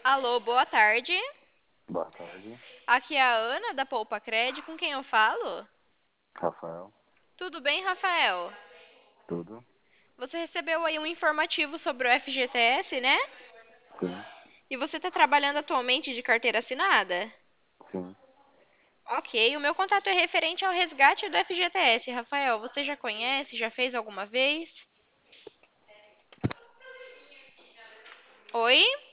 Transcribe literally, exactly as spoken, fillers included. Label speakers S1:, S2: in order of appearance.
S1: Alô, boa tarde.
S2: Boa tarde,
S1: Aqui é a Ana da Poupa Cred, com quem eu falo?
S2: Rafael.
S1: Tudo bem, Rafael?
S2: Tudo?
S1: Você recebeu aí um informativo sobre o F G T S, né?
S2: Sim,
S1: E você está trabalhando atualmente de carteira assinada?
S2: sim.
S1: Ok, o meu contato é referente ao resgate do F G T S. Rafael, você já conhece? Já fez alguma vez? Oi?